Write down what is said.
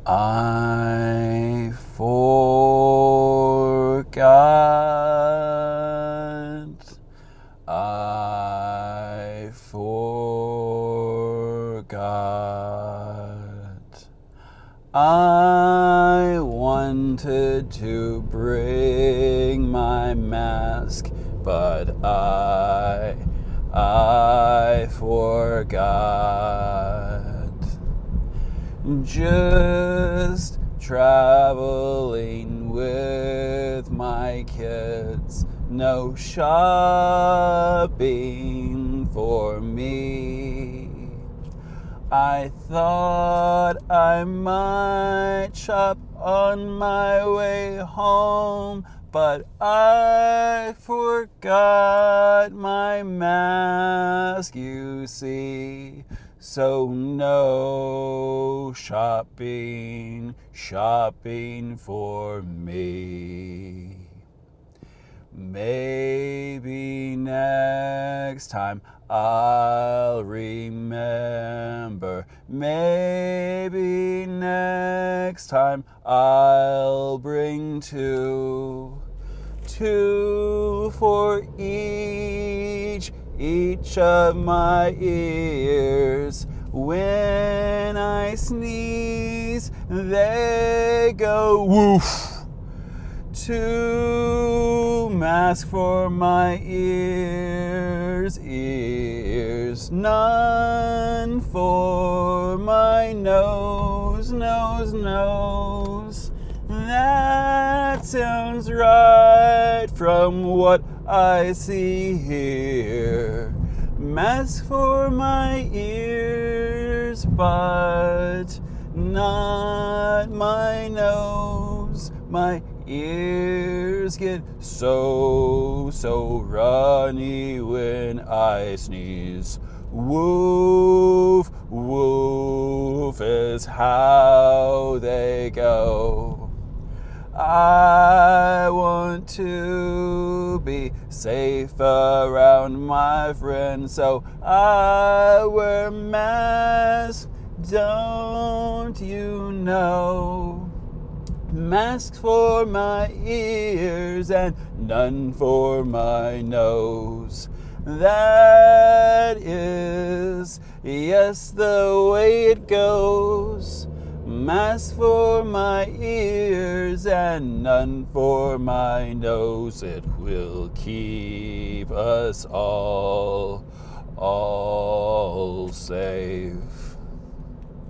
I forgot. I forgot. I wanted to bring my mask, but I forgot. Just traveling with my kids, no shopping for me. I thought I might shop on my way home, but I forgot my mask, you see. So no shopping for me. Maybe next time I'll remember. Maybe next time I'll bring two for each of my ears. When I sneeze, they go woof. 2 masks for my ears, none for my nose. That sounds right from what I see here. Mask for my ears, but not my nose. My ears get so runny when I sneeze. Woof, woof is how they go. I want to be safe around my friends, so I wear masks, don't you know? Masks for my ears and none for my nose. That is, yes, the way it goes. Mask for my ears and none for my nose. It will keep us all safe.